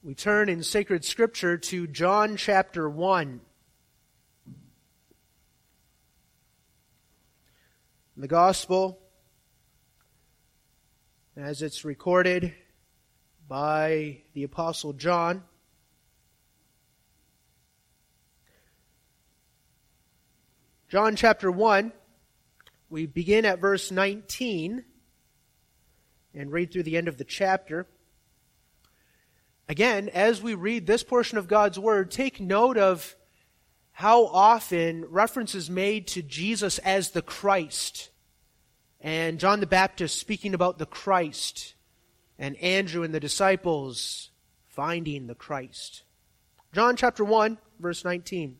We turn in sacred scripture to John chapter 1. The gospel, as it's recorded by the Apostle John, John chapter 1, we begin at verse 19 and read through the end of the chapter. Again, as we read this portion of God's Word, take note of how often reference is made to Jesus as the Christ. And John the Baptist speaking about the Christ. And Andrew and the disciples finding the Christ. John chapter 1, verse 19.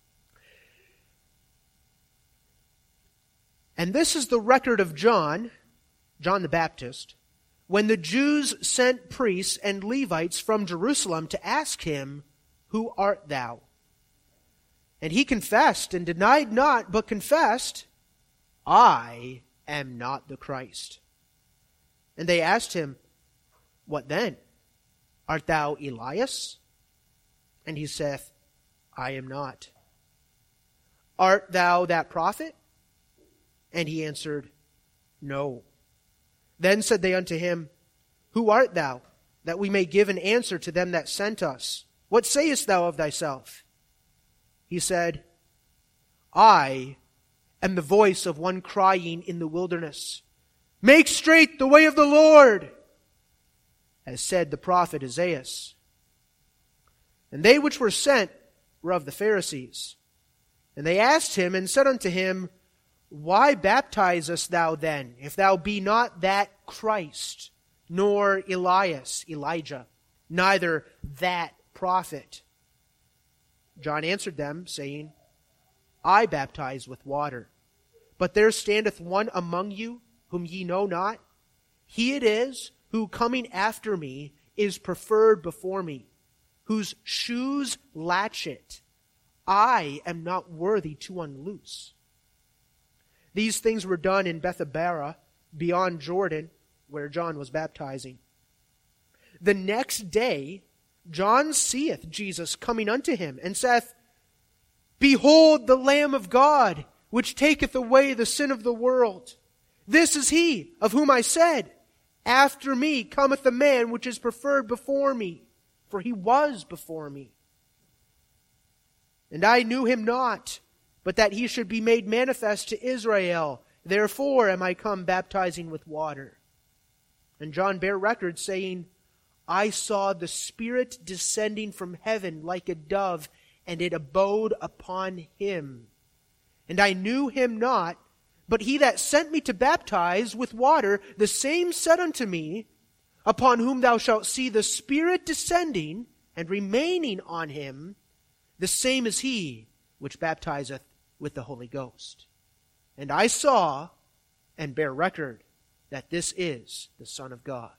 And this is the record of John the Baptist, when the Jews sent priests and Levites from Jerusalem to ask him, "Who art thou?" And he confessed and denied not, but confessed, "I am not the Christ." And they asked him, "What then? Art thou Elias?" And he saith, "I am not." "Art thou that prophet?" And he answered, "No." Then said they unto him, "Who art thou, that we may give an answer to them that sent us? What sayest thou of thyself?" He said, "I am the voice of one crying in the wilderness, Make straight the way of the Lord, as said the prophet Isaiah. And they which were sent were of the Pharisees. And they asked him and said unto him, Why baptizest thou then, if thou be not that Christ, nor Elias, Elijah, neither that prophet? John answered them, saying, I baptize with water, but there standeth one among you, whom ye know not. He it is, who coming after me is preferred before me, whose shoes latchet I am not worthy to unloose. These things were done in Bethabara, beyond Jordan, where John was baptizing. The next day John seeth Jesus coming unto him, and saith, Behold the Lamb of God, which taketh away the sin of the world. This is he, of whom I said, After me cometh a man which is preferred before me, for he was before me. And I knew him not, but that he should be made manifest to Israel. Therefore am I come baptizing with water. And John bare record, saying, I saw the Spirit descending from heaven like a dove, and it abode upon him. And I knew him not, but he that sent me to baptize with water, the same said unto me, Upon whom thou shalt see the Spirit descending and remaining on him, the same is he which baptizeth with the Holy Ghost. And I saw and bear record that this is the Son of God.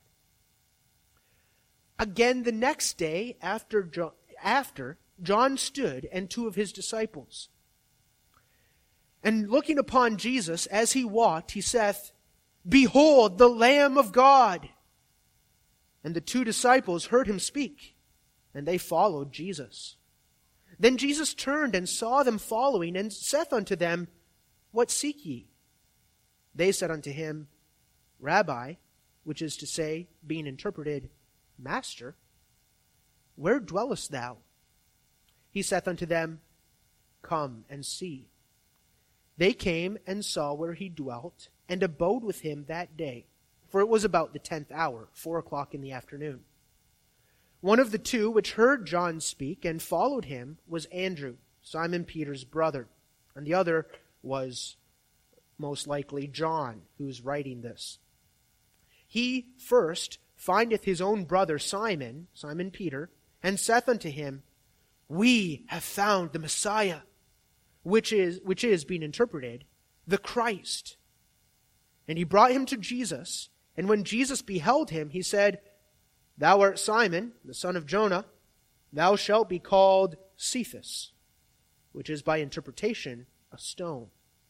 Again the next day after John stood and two of his disciples. And looking upon Jesus as he walked, he saith, Behold the Lamb of God. And the two disciples heard him speak, and they followed Jesus. Then Jesus turned and saw them following, and saith unto them, What seek ye? They said unto him, Rabbi, which is to say, being interpreted, Master, where dwellest thou? He saith unto them, Come and see. They came and saw where he dwelt, and abode with him that day. For it was about the 10th hour, 4:00 in the afternoon. One of the two which heard John speak and followed him was Andrew, Simon Peter's brother. And the other was most likely John, who is writing this. He first findeth his own brother Simon Peter, and saith unto him, We have found the Messiah, which is being interpreted, the Christ. And he brought him to Jesus, and when Jesus beheld him, he said, Thou art Simon, the son of Jonah. Thou shalt be called Cephas, which is by interpretation a stone.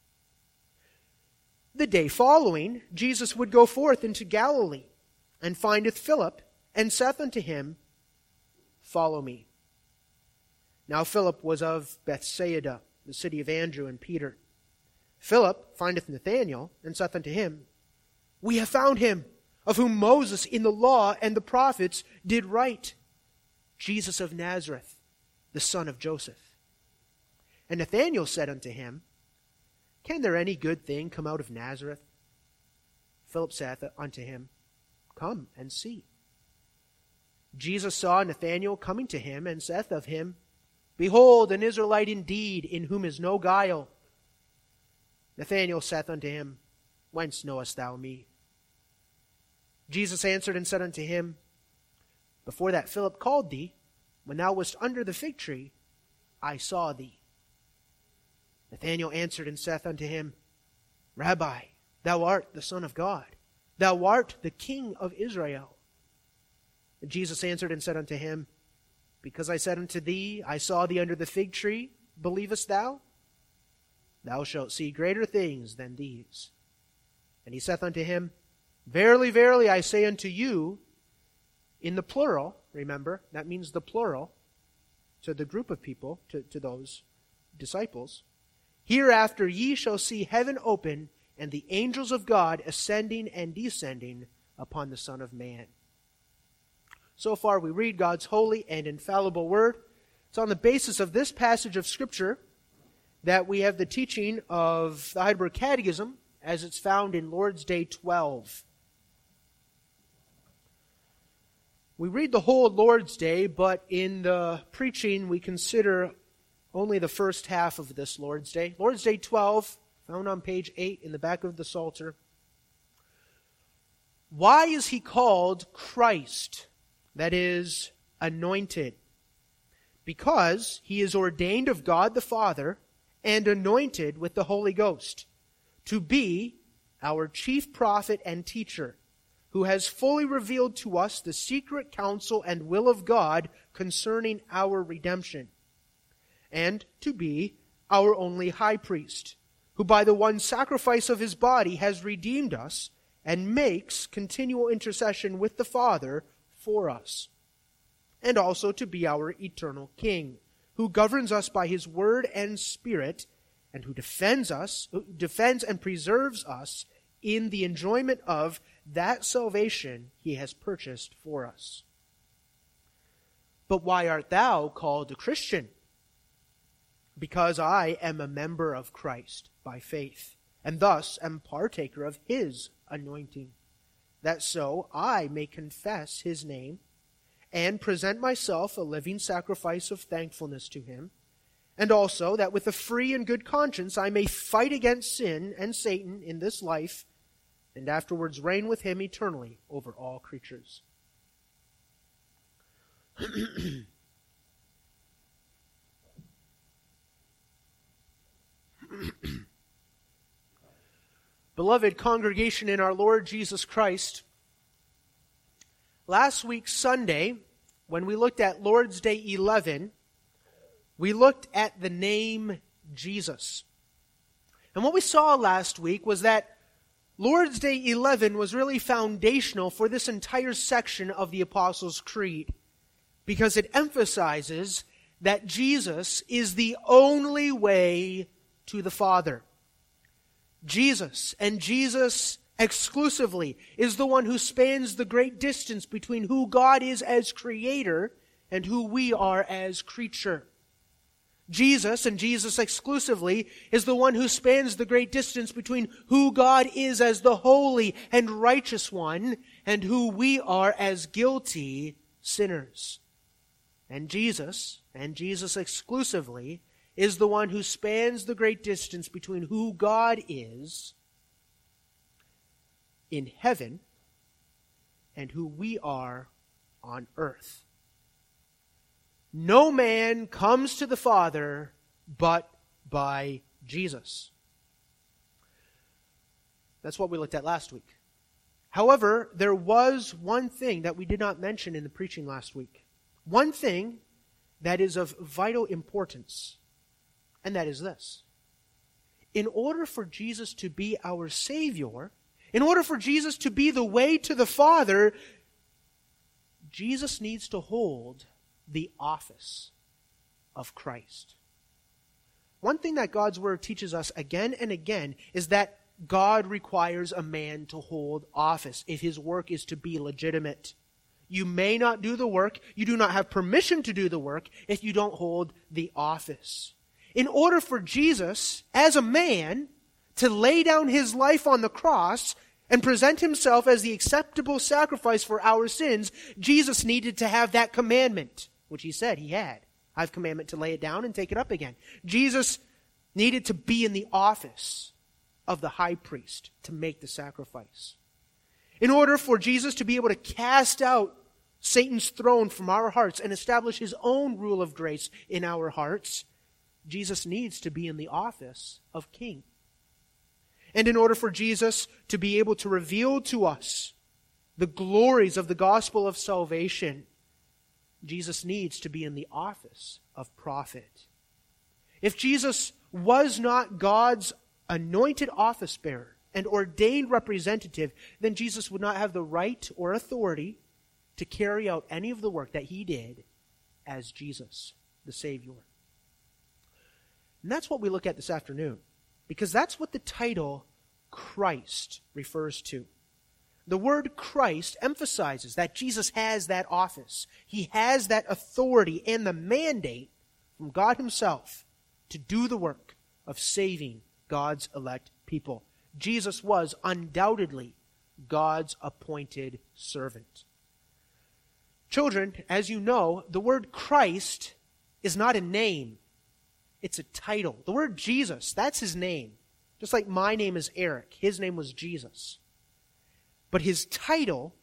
The day following, Jesus would go forth into Galilee, and findeth Philip, and saith unto him, follow me." Now Philip was of Bethsaida, the city of Andrew and Peter. Philip findeth Nathanael, and saith unto him, "We have found him, of whom Moses in the law and the prophets did write, Jesus of Nazareth, the son of Joseph." And Nathanael said unto him, "Can there any good thing come out of Nazareth?" Philip saith unto him, "Come and see." Jesus saw Nathanael coming to him, and saith of him, "Behold, an Israelite indeed, in whom is no guile." Nathanael saith unto him, "Whence knowest thou me?" Jesus answered and said unto him, "Before that Philip called thee, when thou wast under the fig tree, I saw thee." Nathanael answered and saith unto him, "Rabbi, thou art the Son of God. Thou art the King of Israel." And Jesus answered and said unto him, "Because I said unto thee, I saw thee under the fig tree, believest thou? Thou shalt see greater things than these." And he saith unto him, "Verily, verily, I say unto you," in the plural, remember, that means the plural, to the group of people, to those disciples, "Hereafter ye shall see heaven open, and the angels of God ascending and descending upon the Son of Man." So far we read God's holy and infallible word. It's on the basis of this passage of Scripture that we have the teaching of the Heidelberg Catechism as it's found in Lord's Day 12. We read the whole Lord's Day, but in the preaching we consider only the first half of this Lord's Day. Lord's Day 12, found on page 8 in the back of the Psalter. Why is he called Christ? That is, anointed. Because he is ordained of God the Father and anointed with the Holy Ghost to be our chief prophet and teacher, who has fully revealed to us the secret counsel and will of God concerning our redemption, and to be our only high priest, who by the one sacrifice of his body has redeemed us and makes continual intercession with the Father for us, and also to be our eternal King, who governs us by his word and Spirit, and who defends and preserves us in the enjoyment of that salvation he has purchased for us. But why art thou called a Christian? Because I am a member of Christ by faith, and thus am partaker of his anointing, that so I may confess his name and present myself a living sacrifice of thankfulness to him, and also that with a free and good conscience I may fight against sin and Satan in this life, and afterwards reign with him eternally over all creatures. Beloved congregation in our Lord Jesus Christ, last week Sunday, when we looked at Lord's Day 11, we looked at the name Jesus. And what we saw last week was that Lord's Day 11 was really foundational for this entire section of the Apostles' Creed, because it emphasizes that Jesus is the only way to the Father. Jesus, and Jesus exclusively, is the one who spans the great distance between who God is as creator and who we are as creature. Jesus, and Jesus exclusively, is the one who spans the great distance between who God is as the holy and righteous one and who we are as guilty sinners. And Jesus exclusively, is the one who spans the great distance between who God is in heaven and who we are on earth. No man comes to the Father but by Jesus. That's what we looked at last week. However, there was one thing that we did not mention in the preaching last week. One thing that is of vital importance, and that is this. In order for Jesus to be our Savior, in order for Jesus to be the way to the Father, Jesus needs to hold the office of Christ. One thing that God's Word teaches us again and again is that God requires a man to hold office if his work is to be legitimate. You may not do the work, you do not have permission to do the work if you don't hold the office. In order for Jesus, as a man, to lay down his life on the cross and present himself as the acceptable sacrifice for our sins, Jesus needed to have that commandment, which he said he had. I have commandment to lay it down and take it up again. Jesus needed to be in the office of the high priest to make the sacrifice. In order for Jesus to be able to cast out Satan's throne from our hearts and establish his own rule of grace in our hearts, Jesus needs to be in the office of king. And in order for Jesus to be able to reveal to us the glories of the gospel of salvation, Jesus needs to be in the office of prophet. If Jesus was not God's anointed office bearer and ordained representative, then Jesus would not have the right or authority to carry out any of the work that he did as Jesus, the Savior. And that's what we look at this afternoon, because that's what the title Christ refers to. The word Christ emphasizes that Jesus has that office. He has that authority and the mandate from God himself to do the work of saving God's elect people. Jesus was undoubtedly God's appointed servant. Children, as you know, the word Christ is not a name. It's a title. The word Jesus, that's his name. Just like my name is Eric. His name was Jesus. But his title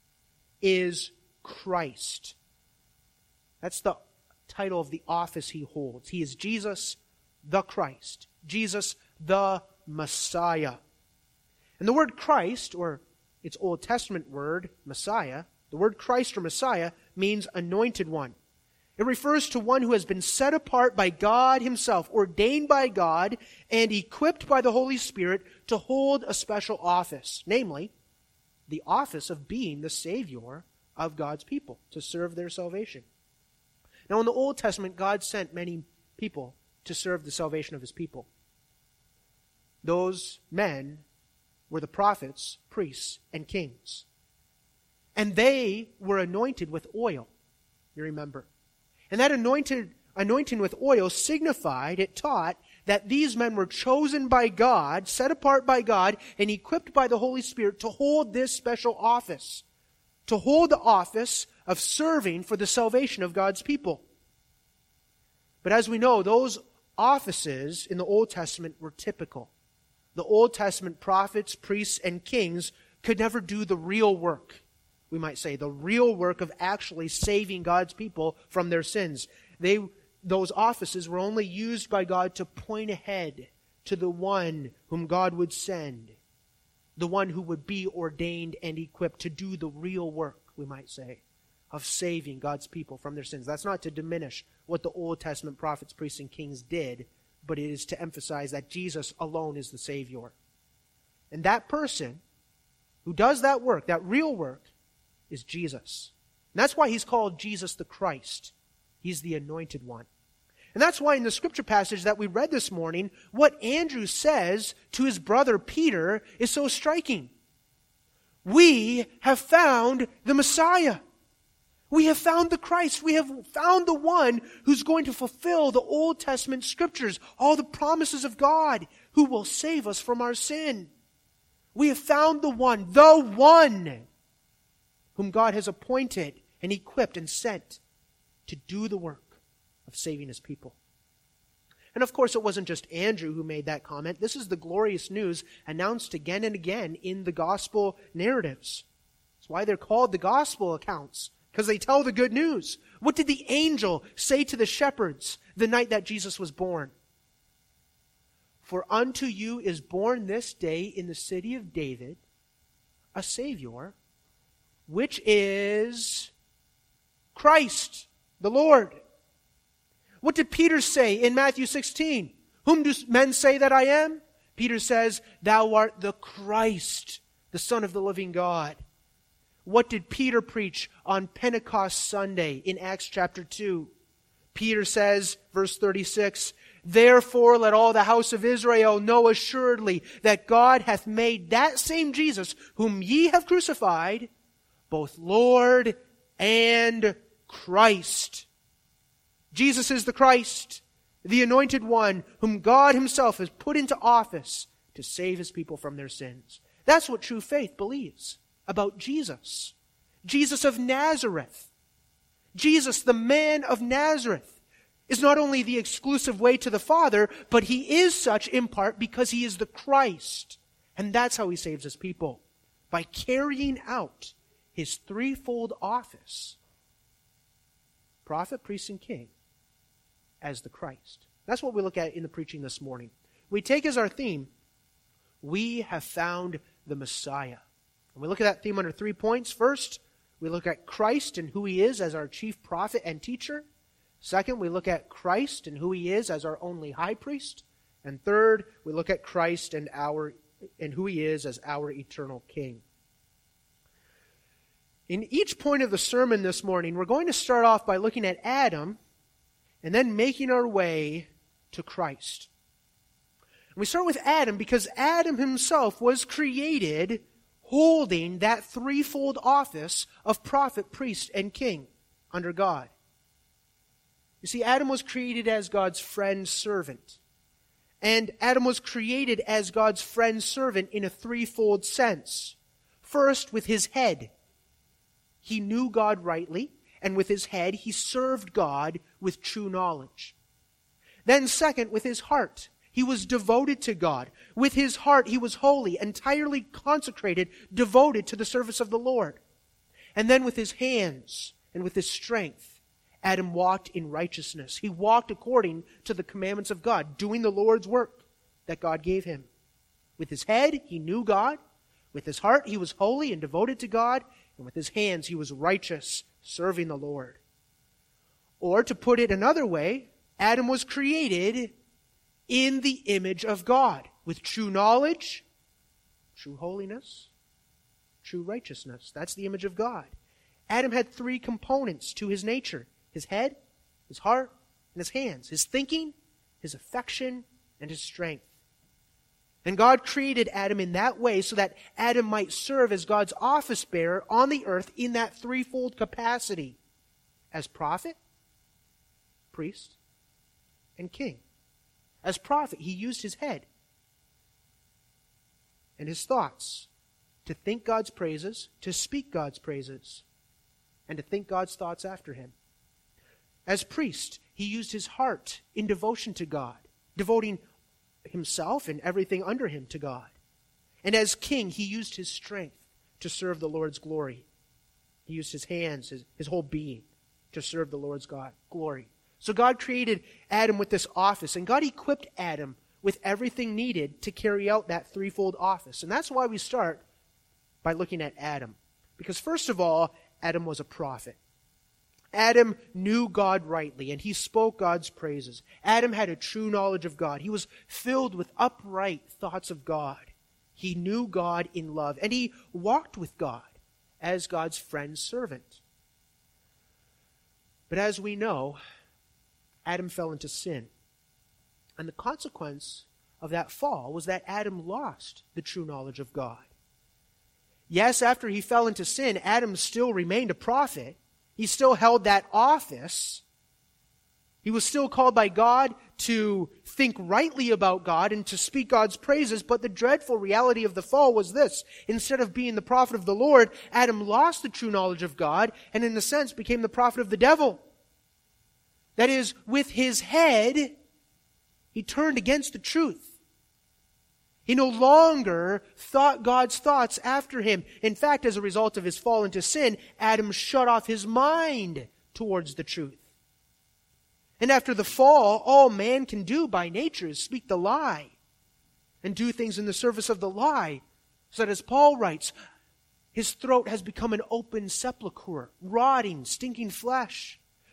is Christ. That's the title of the office he holds. He is Jesus the Christ. Jesus the Messiah. And the word Christ, or its Old Testament word, Messiah, the word Christ or Messiah means anointed one. It refers to one who has been set apart by God himself, ordained by God, and equipped by the Holy Spirit to hold a special office, namely, the office of being the Savior of God's people, to serve their salvation. Now, in the Old Testament, God sent many people to serve the salvation of his people. Those men were the prophets, priests, and kings. And they were anointed with oil, you remember. And that anointing with oil signified, it taught, that these men were chosen by God, set apart by God, and equipped by the Holy Spirit to hold this special office. To hold the office of serving for the salvation of God's people. But as we know, those offices in the Old Testament were typical. The Old Testament prophets, priests, and kings could never do the real work. We might say the real work of actually saving God's people from their sins. Those offices were only used by God to point ahead to the one whom God would send. The one who would be ordained and equipped to do the real work, we might say, of saving God's people from their sins. That's not to diminish what the Old Testament prophets, priests, and kings did, but it is to emphasize that Jesus alone is the Savior. And that person who does that work, that real work, is Jesus. And that's why he's called Jesus the Christ. He's the anointed one. And that's why in the scripture passage that we read this morning, what Andrew says to his brother Peter is so striking. We have found the Messiah. We have found the Christ. We have found the one who's going to fulfill the Old Testament scriptures, all the promises of God, who will save us from our sin. We have found the one whom God has appointed and equipped and sent to do the work of saving his people. And of course, it wasn't just Andrew who made that comment. This is the glorious news announced again and again in the gospel narratives. That's why they're called the gospel accounts, because they tell the good news. What did the angel say to the shepherds the night that Jesus was born? For unto you is born this day in the city of David a Savior, which is Christ, the Lord. What did Peter say in Matthew 16? Whom do men say that I am? Peter says, thou art the Christ, the Son of the living God. What did Peter preach on Pentecost Sunday in Acts chapter 2? Peter says, verse 36, "Therefore let all the house of Israel know assuredly that God hath made that same Jesus, whom ye have crucified, both Lord and Christ." Jesus is the Christ, the anointed one, whom God himself has put into office to save his people from their sins. That's what true faith believes about Jesus. Jesus of Nazareth. Jesus, the man of Nazareth, is not only the exclusive way to the Father, but he is such in part because he is the Christ. And that's how he saves his people, by carrying out his threefold office: prophet, priest, and king, as the Christ. That's what we look at in the preaching this morning. We take as our theme, we have found the Messiah. And we look at that theme under 3 points. First, we look at Christ and who he is as our chief prophet and teacher. Second, we look at Christ and who he is as our only high priest. And third, we look at Christ and who he is as our eternal king. In each point of the sermon this morning, we're going to start off by looking at Adam and then making our way to Christ. And we start with Adam because Adam himself was created holding that threefold office of prophet, priest, and king under God. You see, Adam was created as God's friend servant. And Adam was created as God's friend servant in a threefold sense. First, with his head. He knew God rightly, and with his head he served God with true knowledge. Then second, with his heart. He was devoted to God. With his heart he was holy, entirely consecrated, devoted to the service of the Lord. And then with his hands and with his strength, Adam walked in righteousness. He walked according to the commandments of God, doing the Lord's work that God gave him. With his head, he knew God. With his heart, he was holy and devoted to God. And with his hands, he was righteous, serving the Lord. Or to put it another way, Adam was created in the image of God, with true knowledge, true holiness, true righteousness. That's the image of God. Adam had three components to his nature: his head, his heart, and his hands. His thinking, his affection, and his strength. And God created Adam in that way so that Adam might serve as God's office bearer on the earth in that threefold capacity: as prophet, priest, and king. As prophet, he used his head and his thoughts to think God's praises, to speak God's praises, and to think God's thoughts after him. As priest, he used his heart in devotion to God, devoting himself and everything under him to God. And as king, he used his strength to serve the Lord's glory. He used his hands, his whole being, to serve the Lord's glory. So God created Adam with this office, and God equipped Adam with everything needed to carry out that threefold office. And that's why we start by looking at Adam. Because first of all, Adam was a prophet. Adam knew God rightly, and he spoke God's praises. Adam had a true knowledge of God. He was filled with upright thoughts of God. He knew God in love, and he walked with God as God's friend servant. But as we know, Adam fell into sin. And the consequence of that fall was that Adam lost the true knowledge of God. Yes, after he fell into sin, Adam still remained a prophet. He still held that office. He was still called by God to think rightly about God and to speak God's praises. But the dreadful reality of the fall was this: instead of being the prophet of the Lord, Adam lost the true knowledge of God and in a sense became the prophet of the devil. That is, with his head, he turned against the truth. He no longer thought God's thoughts after him. In fact, as a result of his fall into sin, Adam shut off his mind towards the truth. And after the fall, all man can do by nature is speak the lie and do things in the service of the lie. So that, as Paul writes, his throat has become an open sepulchre, rotting, stinking flesh.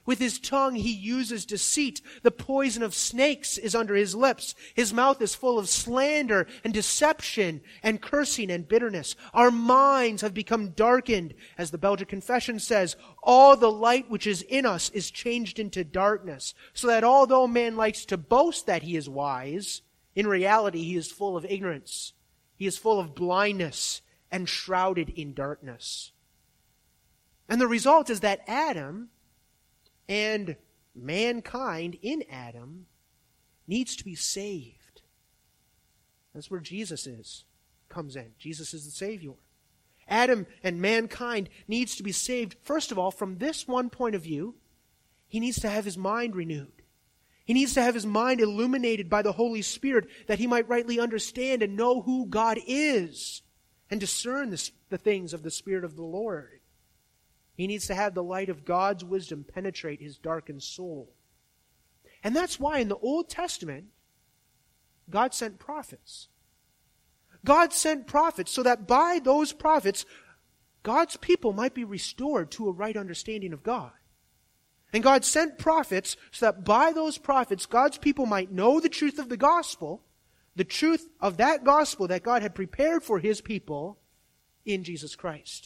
With his tongue he uses deceit. The poison of snakes is under his lips. His mouth is full of slander and deception and cursing and bitterness. Our minds have become darkened. As the Belgic Confession says, all the light which is in us is changed into darkness, so that although man likes to boast that he is wise, in reality he is full of ignorance. He is full of blindness and shrouded in darkness. And the result is that Adam and mankind in Adam needs to be saved. That's where Jesus comes in. Jesus is the Savior. Adam and mankind needs to be saved, first of all, from this one point of view. He needs to have his mind renewed. He needs to have his mind illuminated by the Holy Spirit that he might rightly understand and know who God is and discern the things of the Spirit of the Lord. He needs to have the light of God's wisdom penetrate his darkened soul. And that's why in the Old Testament, God sent prophets. God sent prophets so that by those prophets, God's people might be restored to a right understanding of God. And God sent prophets so that by those prophets, God's people might know the truth of the gospel, the truth of that gospel that God had prepared for his people in Jesus Christ.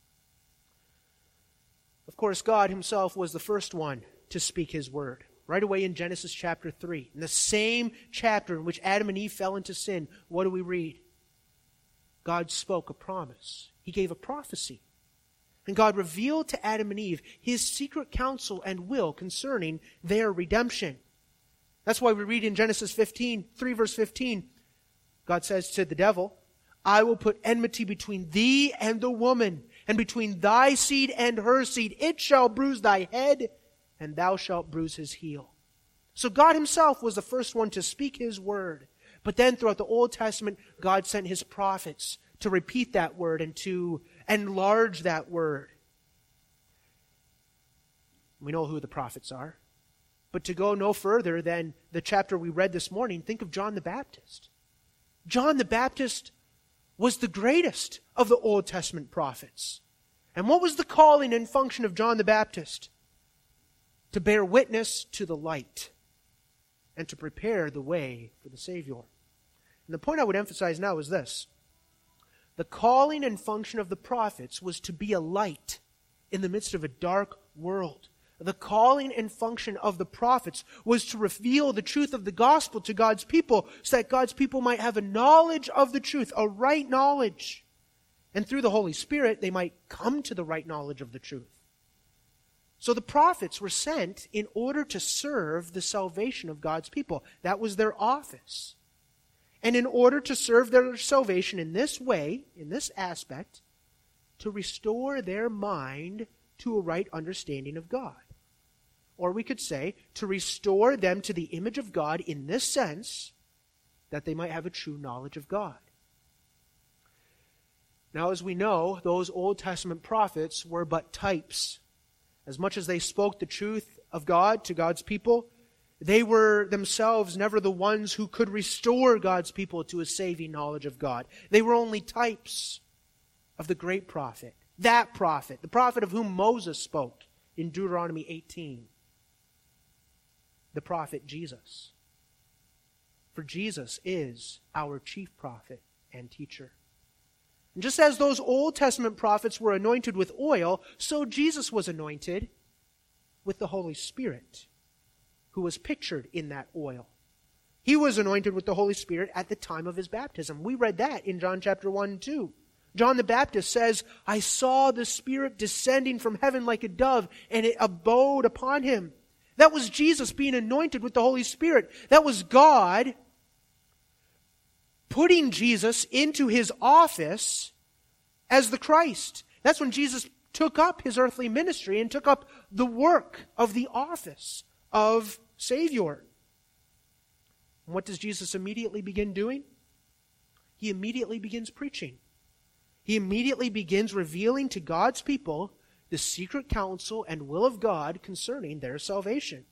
Of course, God himself was the first one to speak his word. Right away in Genesis chapter 3, in the same chapter in which Adam and Eve fell into sin, what do we read? God spoke a promise. He gave a prophecy. And God revealed to Adam and Eve his secret counsel and will concerning their redemption. That's why we read in Genesis 3 verse 15, God says to the devil, I will put enmity between thee and the woman, and between thy seed and her seed. It shall bruise thy head, and thou shalt bruise his heel. So God himself was the first one to speak his word. But then throughout the Old Testament, God sent his prophets to repeat that word and to enlarge that word. We know who the prophets are. But to go no further than the chapter we read this morning, think of John the Baptist. John the Baptist was the greatest of the Old Testament prophets. And what was the calling and function of John the Baptist? To bear witness to the light and to prepare the way for the Savior. And the point I would emphasize now is this. The calling and function of the prophets was to be a light in the midst of a dark world. The calling and function of the prophets was to reveal the truth of the gospel to God's people so that God's people might have a knowledge of the truth, a right knowledge. And through the Holy Spirit, they might come to the right knowledge of the truth. So the prophets were sent in order to serve the salvation of God's people. That was their office. And in order to serve their salvation in this way, in this aspect, to restore their mind to a right understanding of God. Or we could say, to restore them to the image of God in this sense, that they might have a true knowledge of God. Now, as we know, those Old Testament prophets were but types. As much as they spoke the truth of God to God's people, they were themselves never the ones who could restore God's people to a saving knowledge of God. They were only types of the great prophet, that prophet, the prophet of whom Moses spoke in Deuteronomy 18. The prophet Jesus. For Jesus is our chief prophet and teacher. And just as those Old Testament prophets were anointed with oil, so Jesus was anointed with the Holy Spirit, who was pictured in that oil. He was anointed with the Holy Spirit at the time of his baptism. We read that in John chapter 1 and 2. John the Baptist says, I saw the Spirit descending from heaven like a dove, and it abode upon him. That was Jesus being anointed with the Holy Spirit. That was God putting Jesus into his office as the Christ. That's when Jesus took up his earthly ministry and took up the work of the office of Savior. And what does Jesus immediately begin doing? He immediately begins preaching. He immediately begins revealing to God's people the secret counsel and will of God concerning their salvation.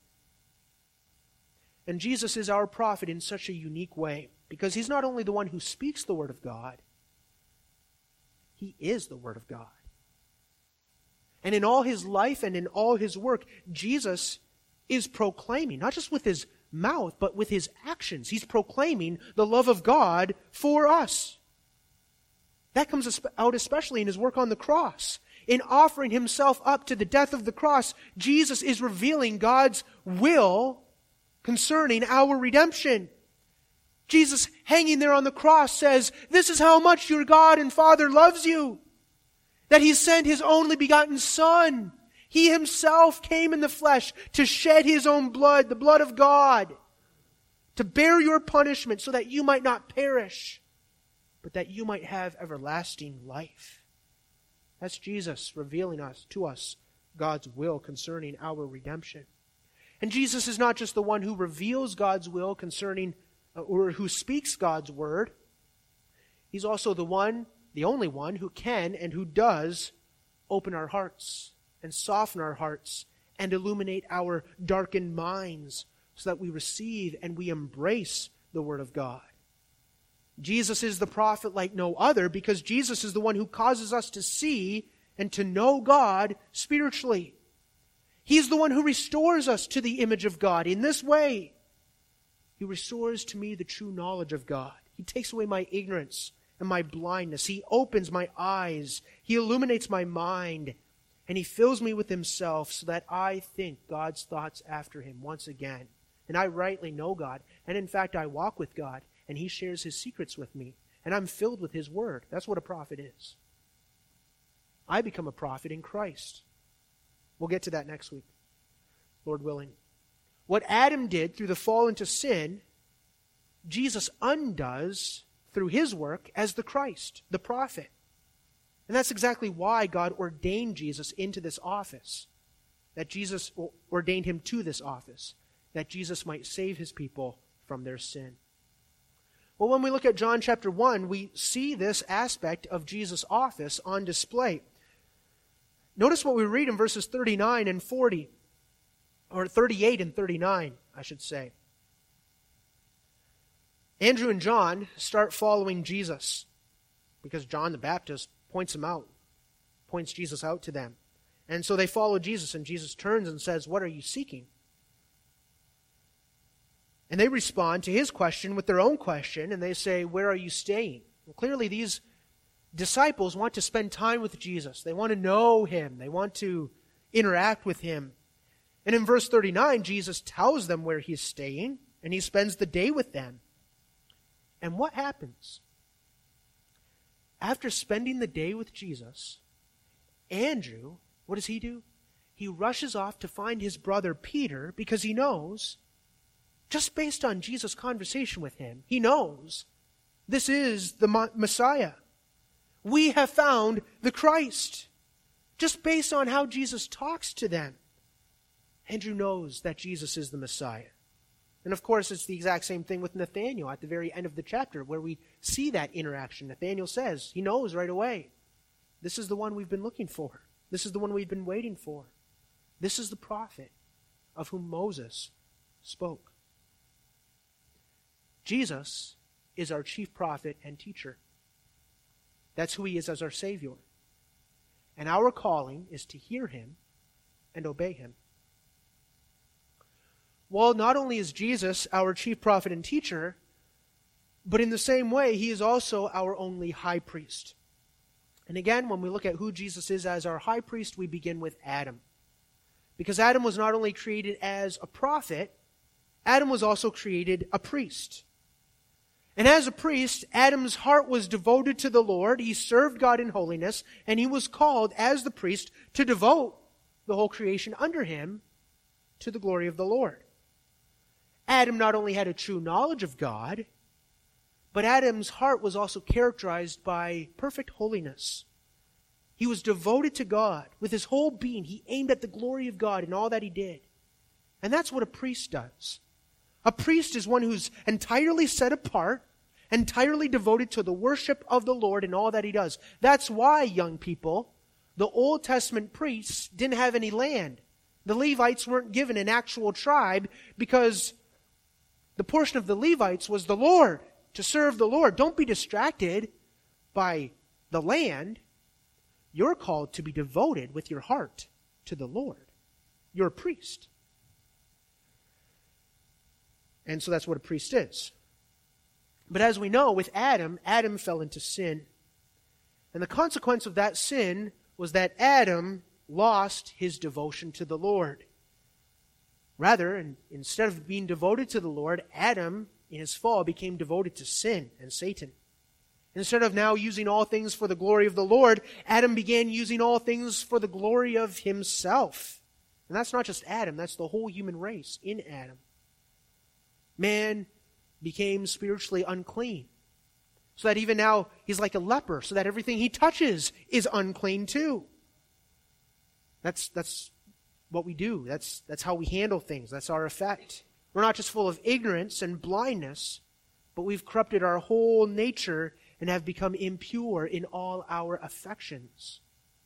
And Jesus is our prophet in such a unique way, because he's not only the one who speaks the word of God, he is the word of God. And in all his life and in all his work, Jesus is proclaiming, not just with his mouth, but with his actions. He's proclaiming the love of God for us. That comes out especially in his work on the cross. In offering himself up to the death of the cross, Jesus is revealing God's will concerning our redemption. Jesus, hanging there on the cross, says, "This is how much your God and Father loves you, that he sent his only begotten Son. He himself came in the flesh to shed his own blood, the blood of God, to bear your punishment so that you might not perish, but that you might have everlasting life." That's Jesus revealing to us God's will concerning our redemption. And Jesus is not just the one who reveals God's will concerning, or who speaks God's word. He's also the only one who can and who does open our hearts and soften our hearts and illuminate our darkened minds so that we receive and we embrace the word of God. Jesus is the prophet like no other because Jesus is the one who causes us to see and to know God spiritually. He's the one who restores us to the image of God in this way. He restores to me the true knowledge of God. He takes away my ignorance and my blindness. He opens my eyes. He illuminates my mind. And he fills me with himself so that I think God's thoughts after him once again. And I rightly know God. And in fact, I walk with God. And he shares his secrets with me. And I'm filled with his word. That's what a prophet is. I become a prophet in Christ. We'll get to that next week, Lord willing. What Adam did through the fall into sin, Jesus undoes through his work as the Christ, the prophet. And that's exactly why God ordained Jesus into this office. That Jesus ordained him to this office. That Jesus might save his people from their sin. Well, when we look at John chapter 1, we see this aspect of Jesus' office on display. Notice what we read in verses 39 and 40, or 38 and 39, I should say. Andrew and John start following Jesus because John the Baptist points Jesus out to them. And so they follow Jesus, and Jesus turns and says, "What are you seeking?" And they respond to his question with their own question, and they say, "Where are you staying?" Well, clearly these disciples want to spend time with Jesus. They want to know him. They want to interact with him. And in verse 39, Jesus tells them where he's staying, and he spends the day with them. And what happens? After spending the day with Jesus, Andrew, what does he do? He rushes off to find his brother Peter because he knows, just based on Jesus' conversation with him, he knows this is the Messiah. We have found the Christ. Just based on how Jesus talks to them, Andrew knows that Jesus is the Messiah. And of course, it's the exact same thing with Nathanael at the very end of the chapter where we see that interaction. Nathanael says, he knows right away, this is the one we've been looking for. This is the one we've been waiting for. This is the prophet of whom Moses spoke. Jesus is our chief prophet and teacher. That's who he is as our Savior. And our calling is to hear him and obey him. Well, not only is Jesus our chief prophet and teacher, but in the same way, he is also our only high priest. And again, when we look at who Jesus is as our high priest, we begin with Adam. Because Adam was not only created as a prophet, Adam was also created a priest. And as a priest, Adam's heart was devoted to the Lord. He served God in holiness, and he was called as the priest to devote the whole creation under him to the glory of the Lord. Adam not only had a true knowledge of God, but Adam's heart was also characterized by perfect holiness. He was devoted to God with his whole being. He aimed at the glory of God in all that he did. And that's what a priest does. A priest is one who's entirely set apart, entirely devoted to the worship of the Lord in all that he does. That's why, young people, the Old Testament priests didn't have any land. The Levites weren't given an actual tribe because the portion of the Levites was the Lord, to serve the Lord. Don't be distracted by the land. you're called to be devoted with your heart to the Lord. You're a priest. And so that's what a priest is. But as we know, with Adam fell into sin. And the consequence of that sin was that Adam lost his devotion to the Lord. Rather, instead of being devoted to the Lord, Adam, in his fall, became devoted to sin and Satan. Instead of now using all things for the glory of the Lord, Adam began using all things for the glory of himself. And that's not just Adam, that's the whole human race in Adam. Man became spiritually unclean, so that even now he's like a leper, so that everything he touches is unclean too. That's what we do. That's how we handle things. That's our effect. We're not just full of ignorance and blindness, but we've corrupted our whole nature and have become impure in all our affections.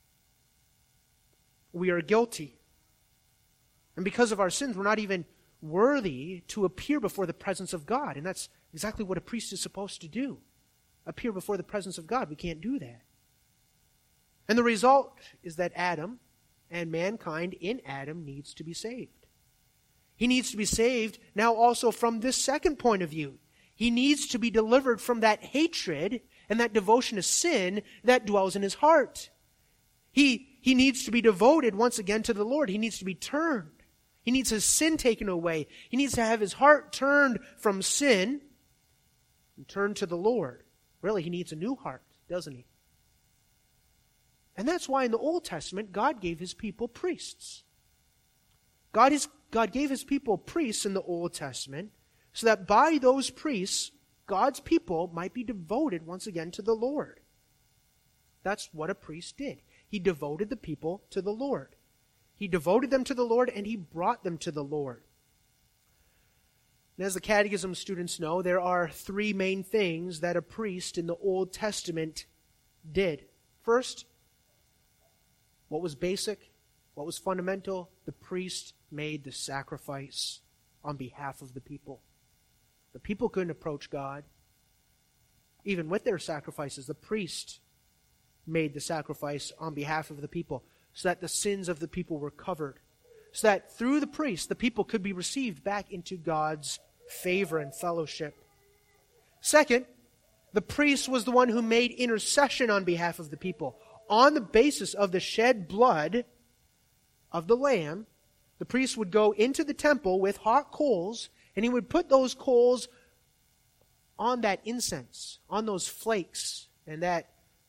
We are guilty. And because of our sins, we're not even worthy to appear before the presence of God. And that's exactly what a priest is supposed to do. Appear before the presence of God. We can't do that. And the result is that Adam and mankind in Adam needs to be saved. He needs to be saved now also from this second point of view. He needs to be delivered from that hatred and that devotion to sin that dwells in his heart. He needs to be devoted once again to the Lord. He needs to be turned. He needs his sin taken away. He needs to have his heart turned from sin and turned to the Lord. Really, he needs a new heart, doesn't he? And that's why in the Old Testament, God gave his people priests. God gave his people priests in the Old Testament so that by those priests, God's people might be devoted once again to the Lord. That's what a priest did. He devoted the people to the Lord. He devoted them to the Lord, and he brought them to the Lord. And as the Catechism students know, there are three main things that a priest in the Old Testament did. First, what was basic, what was fundamental? The priest made the sacrifice on behalf of the people. The people couldn't approach God. Even with their sacrifices, the priest made the sacrifice on behalf of the people so that the sins of the people were covered. So that through the priest, the people could be received back into God's favor and fellowship. Second, the priest was the one who made intercession on behalf of the people. On the basis of the shed blood of the lamb, the priest would go into the temple with hot coals, and he would put those coals on that incense, on those flakes, and that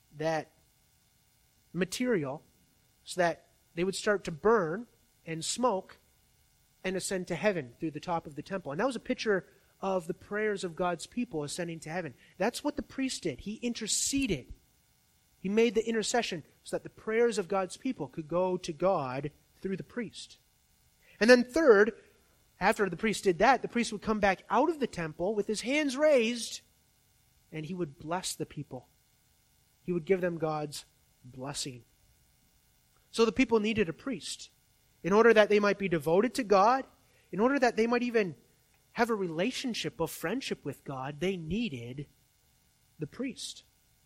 material, so that they would start to burn and smoke and ascend to heaven through the top of the temple. And that was a picture of the prayers of God's people ascending to heaven. That's what the priest did. He interceded. He made the intercession so that the prayers of God's people could go to God through the priest. And then third, after the priest did that, the priest would come back out of the temple with his hands raised, and he would bless the people. He would give them God's blessing. So the people needed a priest in order that they might be devoted to God, in order that they might even have a relationship of friendship with God. They needed the priest.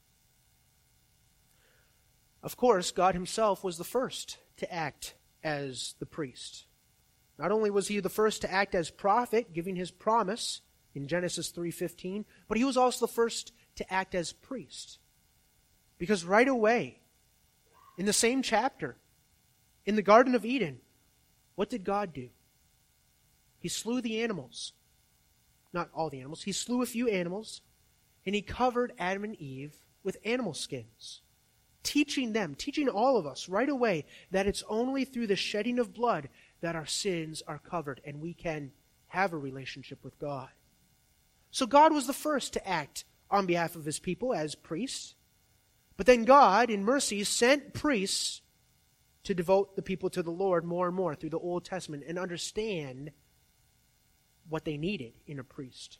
Of course, God himself was the first to act as the priest. Not only was he the first to act as prophet, giving his promise in Genesis 3:15, but he was also the first to act as priest. Because right away, in the same chapter, in the Garden of Eden, what did God do? He slew the animals. Not all the animals. He slew a few animals, and he covered Adam and Eve with animal skins, teaching all of us right away that it's only through the shedding of blood that our sins are covered and we can have a relationship with God. So God was the first to act on behalf of his people as priests. But then God, in mercy, sent priests to devote the people to the Lord more and more through the Old Testament and understand what they needed in a priest.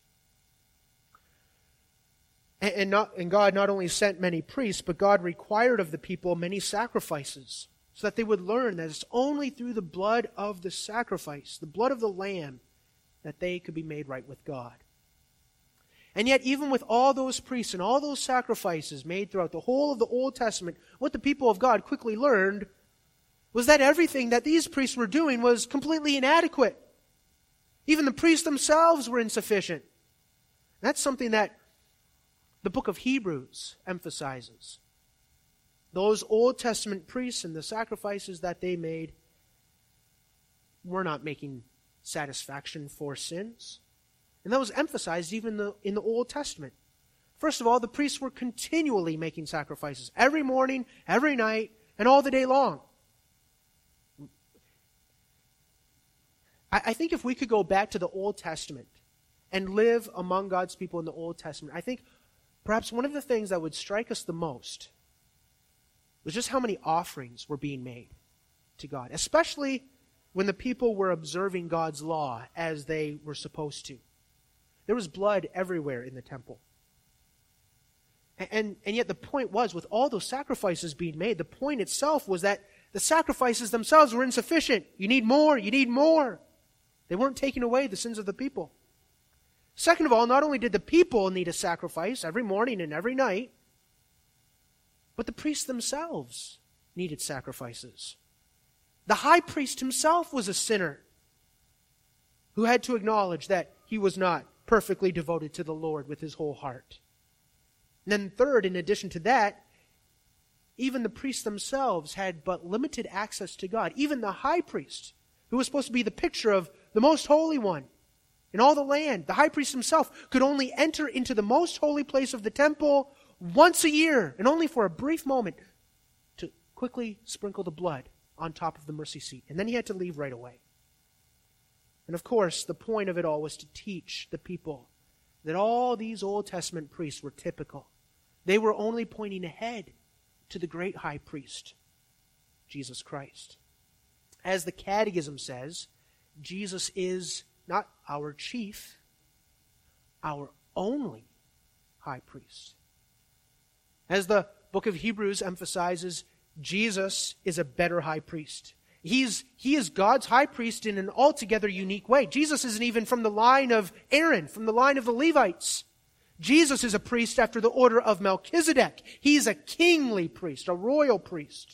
And God not only sent many priests, but God required of the people many sacrifices, so that they would learn that it's only through the blood of the sacrifice, the blood of the lamb, that they could be made right with God. And yet, even with all those priests and all those sacrifices made throughout the whole of the Old Testament, what the people of God quickly learned was that everything that these priests were doing was completely inadequate. Even the priests themselves were insufficient. That's something that the book of Hebrews emphasizes. Those Old Testament priests and the sacrifices that they made were not making satisfaction for sins. And that was emphasized even in the Old Testament. First of all, the priests were continually making sacrifices every morning, every night, and all the day long. I think if we could go back to the Old Testament and live among God's people in the Old Testament, I think perhaps one of the things that would strike us the most was just how many offerings were being made to God, especially when the people were observing God's law as they were supposed to. There was blood everywhere in the temple. And yet the point was, with all those sacrifices being made, the point itself was that the sacrifices themselves were insufficient. You need more, you need more. They weren't taking away the sins of the people. Second of all, not only did the people need a sacrifice every morning and every night, but the priests themselves needed sacrifices. The high priest himself was a sinner who had to acknowledge that he was not perfectly devoted to the Lord with his whole heart. And then third, in addition to that, even the priests themselves had but limited access to God. Even the high priest, who was supposed to be the picture of the most holy one in all the land, the high priest himself could only enter into the most holy place of the temple once a year, and only for a brief moment, to quickly sprinkle the blood on top of the mercy seat. And then he had to leave right away. And of course, the point of it all was to teach the people that all these Old Testament priests were typical. They were only pointing ahead to the great high priest, Jesus Christ. As the Catechism says, Jesus is not our chief, our only high priest. As the book of Hebrews emphasizes, Jesus is a better high priest. He is God's high priest in an altogether unique way. Jesus isn't even from the line of Aaron, from the line of the Levites. Jesus is a priest after the order of Melchizedek. He's a kingly priest, a royal priest.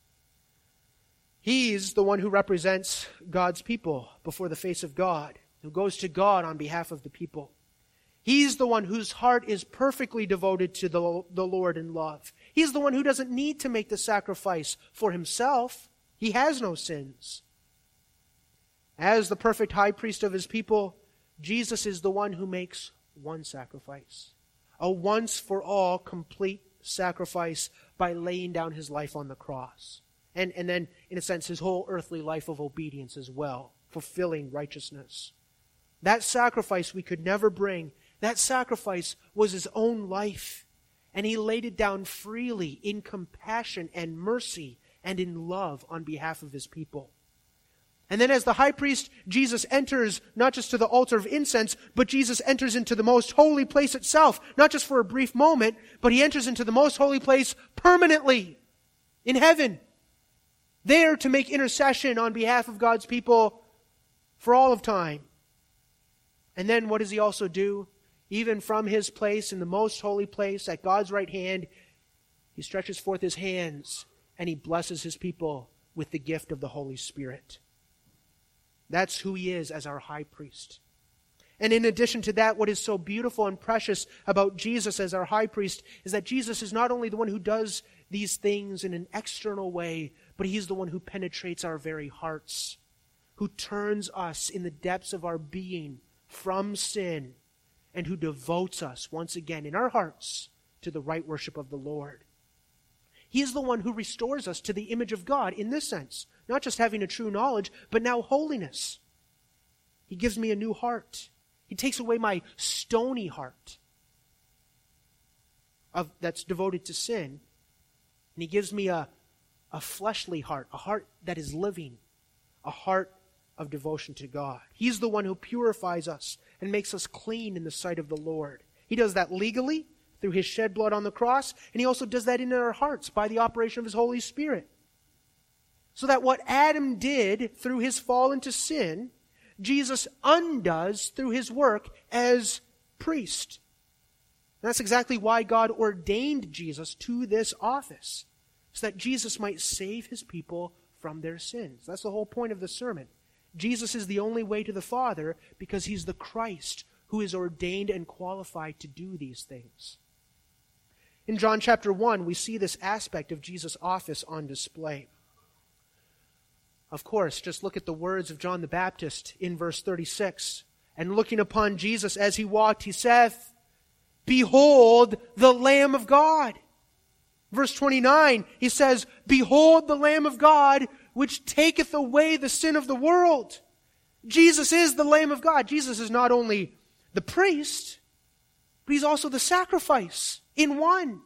He's the one who represents God's people before the face of God, who goes to God on behalf of the people. He's the one whose heart is perfectly devoted to the Lord in love. He's the one who doesn't need to make the sacrifice for himself. He has no sins. As the perfect high priest of his people, Jesus is the one who makes one sacrifice. A once-for-all complete sacrifice by laying down his life on the cross. And then, in a sense, his whole earthly life of obedience as well, fulfilling righteousness. That sacrifice we could never bring. That sacrifice was his own life. And he laid it down freely in compassion and mercy and in love on behalf of his people. And then as the high priest, Jesus enters not just to the altar of incense, but Jesus enters into the most holy place itself, not just for a brief moment, but he enters into the most holy place permanently in heaven, there to make intercession on behalf of God's people for all of time. And then what does he also do? Even from his place in the most holy place at God's right hand, he stretches forth his hands and he blesses his people with the gift of the Holy Spirit. That's who he is as our high priest. And in addition to that, what is so beautiful and precious about Jesus as our high priest is that Jesus is not only the one who does these things in an external way, but he's the one who penetrates our very hearts, who turns us in the depths of our being from sin, and who devotes us once again in our hearts to the right worship of the Lord. He is the one who restores us to the image of God in this sense, not just having a true knowledge, but now holiness. He gives me a new heart. He takes away my stony heart that's devoted to sin, and he gives me a fleshly heart, a heart that is living, a heart of devotion to God. He's the one who purifies us and makes us clean in the sight of the Lord. He does that legally through his shed blood on the cross, and he also does that in our hearts by the operation of his Holy Spirit. So that what Adam did through his fall into sin, Jesus undoes through his work as priest that's exactly why God ordained Jesus to this office, so that Jesus might save his people from their sins. That's the whole point of the sermon. Jesus is the only way to the Father because he's the Christ who is ordained and qualified to do these things. In John chapter 1, we see this aspect of Jesus' office on display. Of course, just look at the words of John the Baptist in verse 36. And looking upon Jesus as he walked, he saith, Behold the Lamb of God. Verse 29, he says, Behold the Lamb of God, which taketh away the sin of the world. Jesus is the Lamb of God. Jesus is not only the priest, but he's also the sacrifice in one.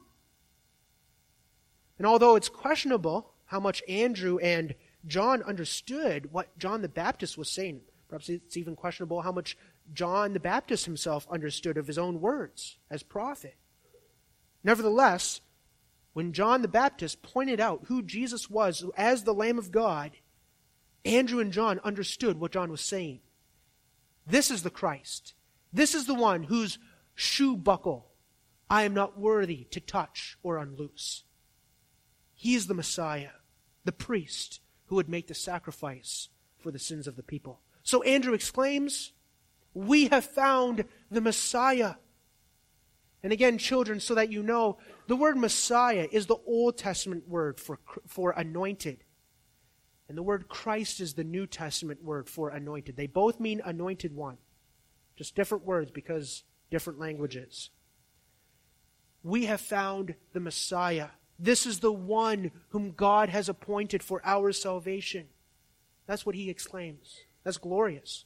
And although it's questionable how much Andrew and John understood what John the Baptist was saying, perhaps it's even questionable how much John the Baptist himself understood of his own words as prophet. Nevertheless, when John the Baptist pointed out who Jesus was as the Lamb of God, Andrew and John understood what John was saying. This is the Christ. This is the one whose shoe buckle I am not worthy to touch or unloose. He is the Messiah, the priest who would make the sacrifice for the sins of the people. So Andrew exclaims, We have found the Messiah. And again, children, so that you know, the word Messiah is the Old Testament word for anointed. And the word Christ is the New Testament word for anointed. They both mean anointed one. Just different words because different languages. We have found the Messiah. This is the one whom God has appointed for our salvation. That's what he exclaims. That's glorious.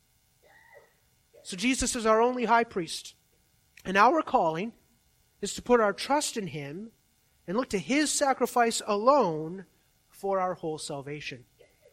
So Jesus is our only high priest. And our calling is to put our trust in him and look to his sacrifice alone for our whole salvation.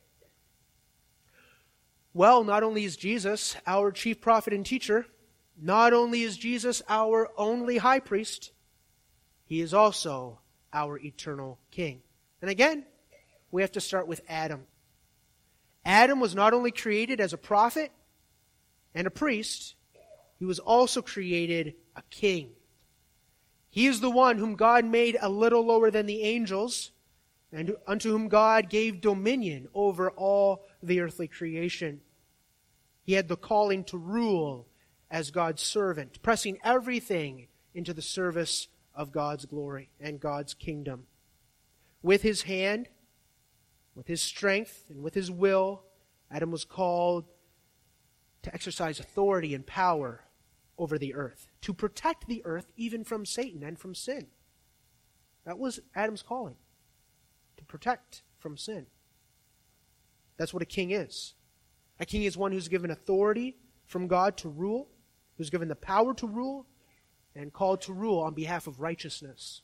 Well, not only is Jesus our chief prophet and teacher, not only is Jesus our only high priest, he is also our eternal king. And again, we have to start with Adam. Adam was not only created as a prophet and a priest, he was also created a king. He is the one whom God made a little lower than the angels, and unto whom God gave dominion over all the earthly creation. He had the calling to rule as God's servant, pressing everything into the service of God's glory and God's kingdom. With his hand, with his strength, and with his will, Adam was called to exercise authority and power over the earth, to protect the earth even from Satan and from sin. That was Adam's calling, to protect from sin. That's what a king is. A king is one who's given authority from God to rule, who's given the power to rule, and called to rule on behalf of righteousness.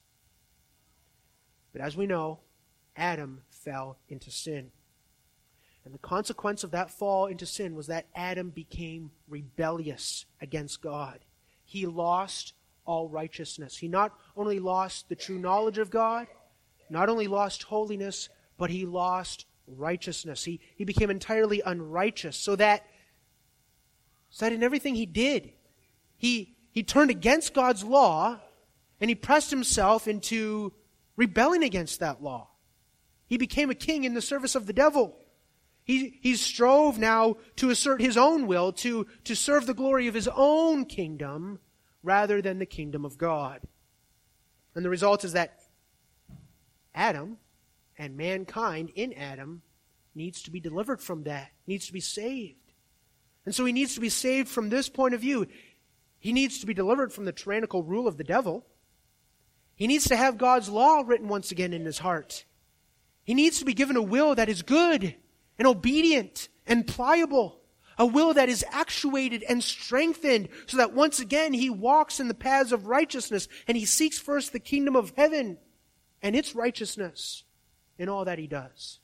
But as we know, Adam fell into sin. And the consequence of that fall into sin was that Adam became rebellious against God. He lost all righteousness. He not only lost the true knowledge of God, not only lost holiness, but he lost righteousness. He became entirely unrighteous, so that in everything he did, he turned against God's law, and he pressed himself into rebelling against that law. He became a king in the service of the devil. He strove now to assert his own will, to serve the glory of his own kingdom rather than the kingdom of God. And the result is that Adam and mankind in Adam needs to be delivered from that, needs to be saved. And so he needs to be saved from this point of view. He needs to be delivered from the tyrannical rule of the devil. He needs to have God's law written once again in his heart. He needs to be given a will that is good and obedient and pliable, a will that is actuated and strengthened so that once again he walks in the paths of righteousness and he seeks first the kingdom of heaven and its righteousness in all that he does.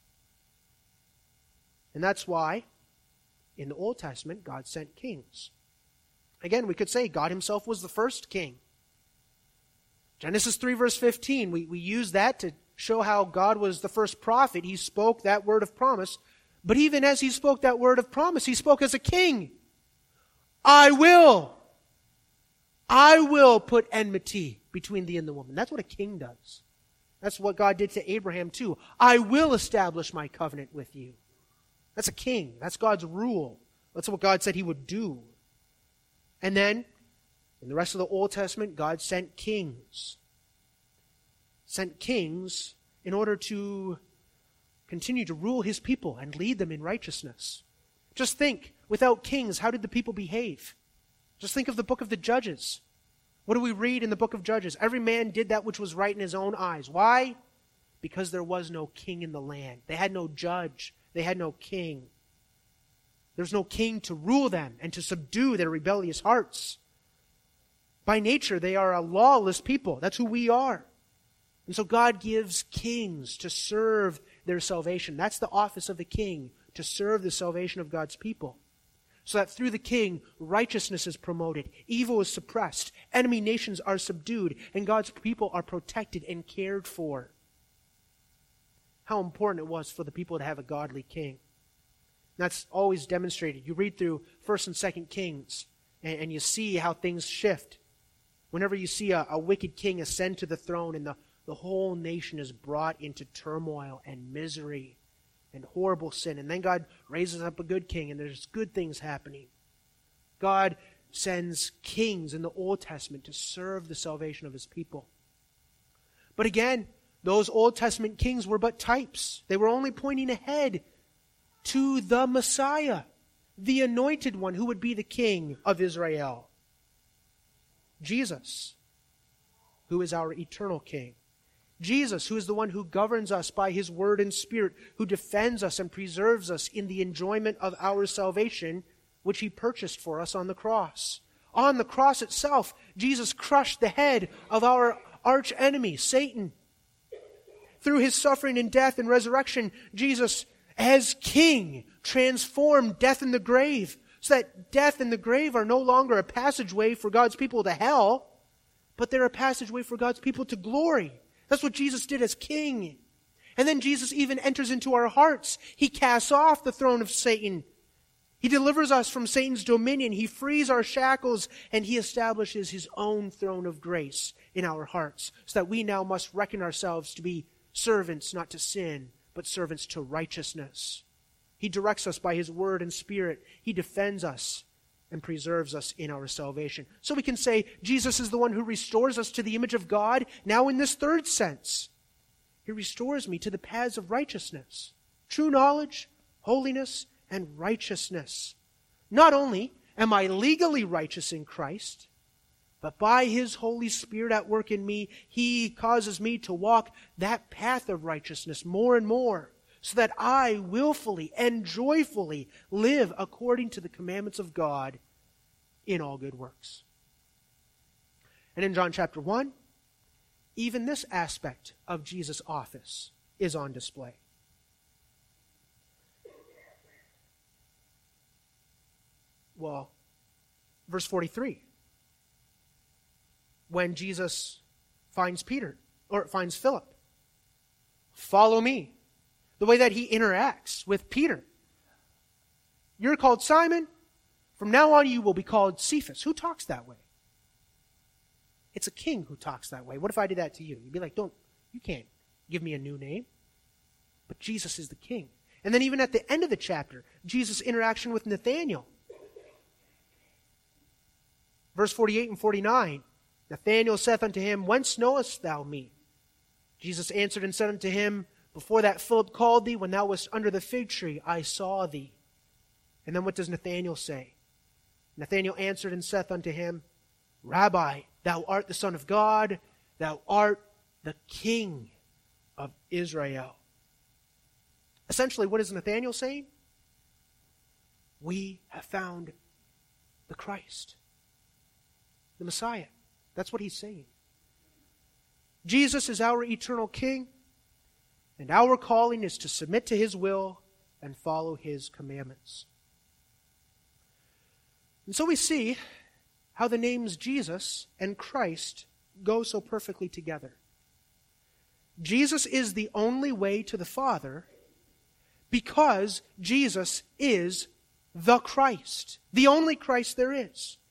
And that's why in the Old Testament God sent kings. Again, we could say God himself was the first king. Genesis 3 verse 15, we use that to show how God was the first prophet. He spoke that word of promise. But even as he spoke that word of promise, he spoke as a king. I will. I will put enmity between thee and the woman. That's what a king does. That's what God did to Abraham too. I will establish my covenant with you. That's a king. That's God's rule. That's what God said he would do. And then, in the rest of the Old Testament, God sent kings. Sent kings in order to continue to rule his people and lead them in righteousness. Just think, without kings, how did the people behave? Just think of the book of the Judges. What do we read in the book of Judges? Every man did that which was right in his own eyes. Why? Because there was no king in the land. They had no judge. They had no king. There's no king to rule them and to subdue their rebellious hearts. By nature, they are a lawless people. That's who we are. And so God gives kings to serve their salvation. That's the office of the king, to serve the salvation of God's people. So that through the king, righteousness is promoted, evil is suppressed, enemy nations are subdued, and God's people are protected and cared for. How important it was for the people to have a godly king. That's always demonstrated. You read through 1st and 2nd Kings, and you see how things shift. Whenever you see a wicked king ascend to the throne, and the whole nation is brought into turmoil and misery and horrible sin. And then God raises up a good king, and there's good things happening. God sends kings in the Old Testament to serve the salvation of his people. But again, those Old Testament kings were but types. They were only pointing ahead to the Messiah, the anointed one who would be the king of Israel. Jesus, who is our eternal king. Jesus, who is the one who governs us by his word and spirit, who defends us and preserves us in the enjoyment of our salvation, which he purchased for us on the cross. On the cross itself, Jesus crushed the head of our arch enemy, Satan. Through his suffering and death and resurrection, Jesus, as king, transformed death and the grave, so that death and the grave are no longer a passageway for God's people to hell, but they're a passageway for God's people to glory. That's what Jesus did as king. And then Jesus even enters into our hearts. He casts off the throne of Satan. He delivers us from Satan's dominion. He frees our shackles, and he establishes his own throne of grace in our hearts, so that we now must reckon ourselves to be servants not to sin, but servants to righteousness. He directs us by his word and spirit. He defends us and preserves us in our salvation. So we can say Jesus is the one who restores us to the image of God. Now in this third sense, he restores me to the paths of righteousness, true knowledge, holiness, and righteousness. Not only am I legally righteous in Christ, but by his Holy Spirit at work in me, he causes me to walk that path of righteousness more and more, so that I willfully and joyfully live according to the commandments of God in all good works. And in John chapter 1, even this aspect of Jesus' office is on display. Well, verse 43. When Jesus finds Philip, follow me. The way that he interacts with Peter. You're called Simon. From now on you will be called Cephas. Who talks that way? It's a king who talks that way. What if I did that to you? You'd be like, you can't give me a new name. But Jesus is the king. And then even at the end of the chapter, Jesus' interaction with Nathanael. Verse 48 and 49. Nathanael saith unto him, Whence knowest thou me? Jesus answered and said unto him, Before that Philip called thee, when thou wast under the fig tree, I saw thee. And then what does Nathanael say? Nathanael answered and saith unto him, Rabbi, thou art the Son of God, thou art the King of Israel. Essentially, what is Nathanael saying? We have found the Christ, the Messiah. That's what he's saying. Jesus is our eternal King, and our calling is to submit to his will and follow his commandments. And so we see how the names Jesus and Christ go so perfectly together. Jesus is the only way to the Father because Jesus is the Christ, the only Christ there is.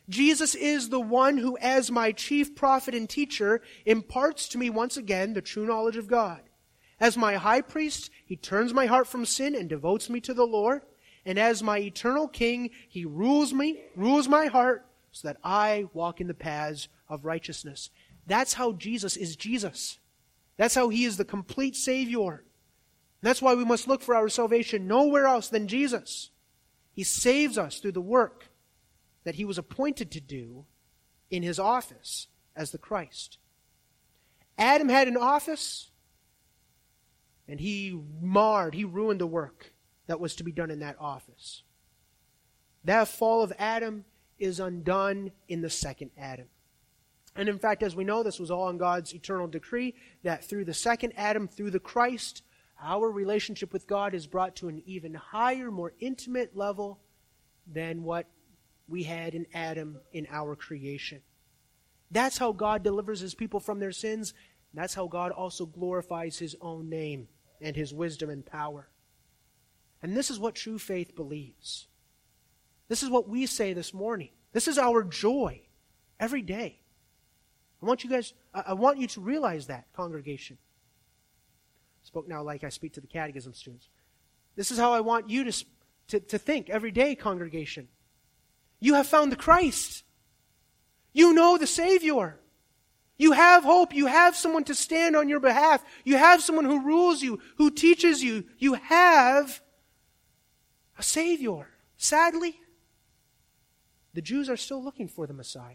Jesus is the one who, as my chief prophet and teacher, imparts to me once again the true knowledge of God. As my high priest, he turns my heart from sin and devotes me to the Lord. And as my eternal king, he rules my heart, so that I walk in the paths of righteousness. That's how Jesus is Jesus. That's how he is the complete Savior. That's why we must look for our salvation nowhere else than Jesus. He saves us through the work that he was appointed to do in his office as the Christ. Adam had an office, and he ruined the work that was to be done in that office. That fall of Adam is undone in the second Adam. And in fact, as we know, this was all in God's eternal decree, that through the second Adam, through the Christ, our relationship with God is brought to an even higher, more intimate level than what we had in Adam in our creation. That's how God delivers his people from their sins. That's how God also glorifies his own name and his wisdom and power. And this is what true faith believes. This is what we say this morning. This is our joy every day. I want you to realize that, congregation. I spoke now like I speak to the catechism students. This is how I want you to think every day, congregation. You have found the Christ. You know the Savior. You have hope. You have someone to stand on your behalf. You have someone who rules you, who teaches you. You have a Savior. Sadly, the Jews are still looking for the Messiah.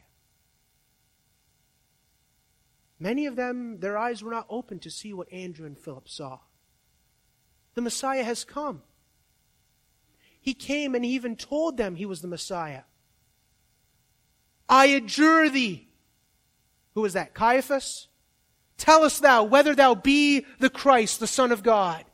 Many of them, their eyes were not open to see what Andrew and Philip saw. The Messiah has come. He came and he even told them he was the Messiah. I adjure thee. Who was that? Caiaphas? Tell us thou whether thou be the Christ, the Son of God.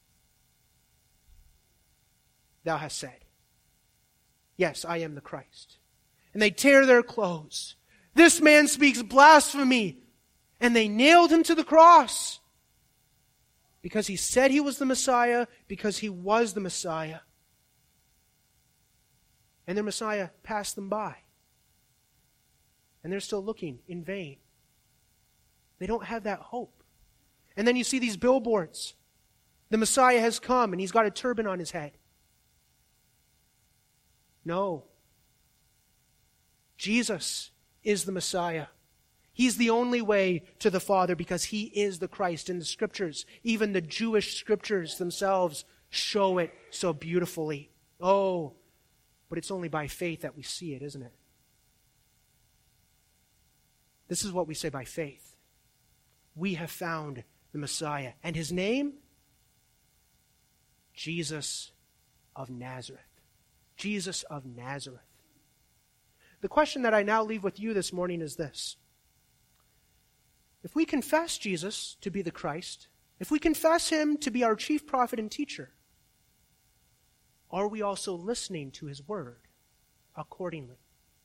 Thou hast said, yes, I am the Christ. And they tear their clothes. This man speaks blasphemy. And they nailed him to the cross. Because he said he was the Messiah, because he was the Messiah. And their Messiah passed them by. And they're still looking in vain. They don't have that hope. And then you see these billboards. The Messiah has come and he's got a turban on his head. No. Jesus is the Messiah. He's the only way to the Father because he is the Christ. In the Scriptures, even the Jewish Scriptures themselves show it so beautifully. Oh, but it's only by faith that we see it, isn't it? This is what we say by faith. We have found the Messiah. And his name? Jesus of Nazareth. Jesus of Nazareth. The question that I now leave with you this morning is this. If we confess Jesus to be the Christ, if we confess him to be our chief prophet and teacher, are we also listening to his word accordingly?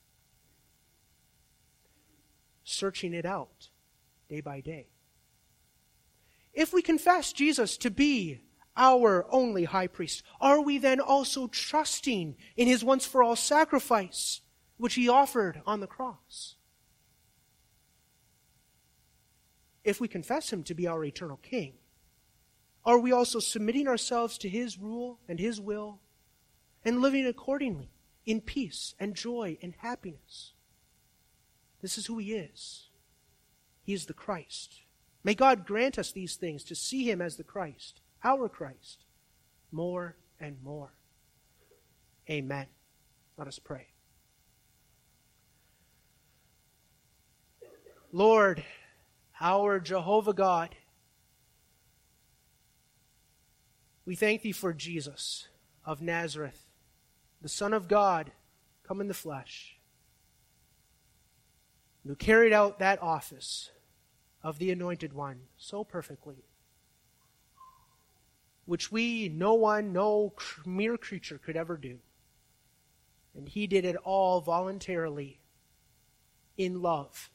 Searching it out day by day. If we confess Jesus to be our only high priest, are we then also trusting in his once-for-all sacrifice, which he offered on the cross? If we confess him to be our eternal king, are we also submitting ourselves to his rule and his will and living accordingly in peace and joy and happiness? This is who he is. He is the Christ. May God grant us these things to see him as the Christ, our Christ, more and more. Amen. Let us pray. Lord, our Jehovah God, we thank thee for Jesus of Nazareth, the Son of God, come in the flesh, who carried out that office of the Anointed One so perfectly, which no mere creature could ever do. And he did it all voluntarily in love.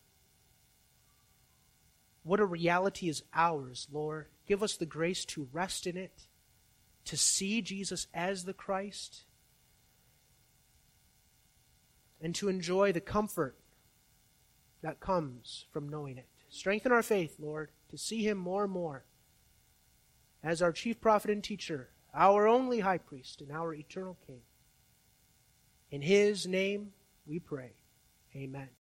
What a reality is ours, Lord. Give us the grace to rest in it, to see Jesus as the Christ, and to enjoy the comfort that comes from knowing it. Strengthen our faith, Lord, to see him more and more as our chief prophet and teacher, our only high priest and our eternal King. In his name we pray. Amen.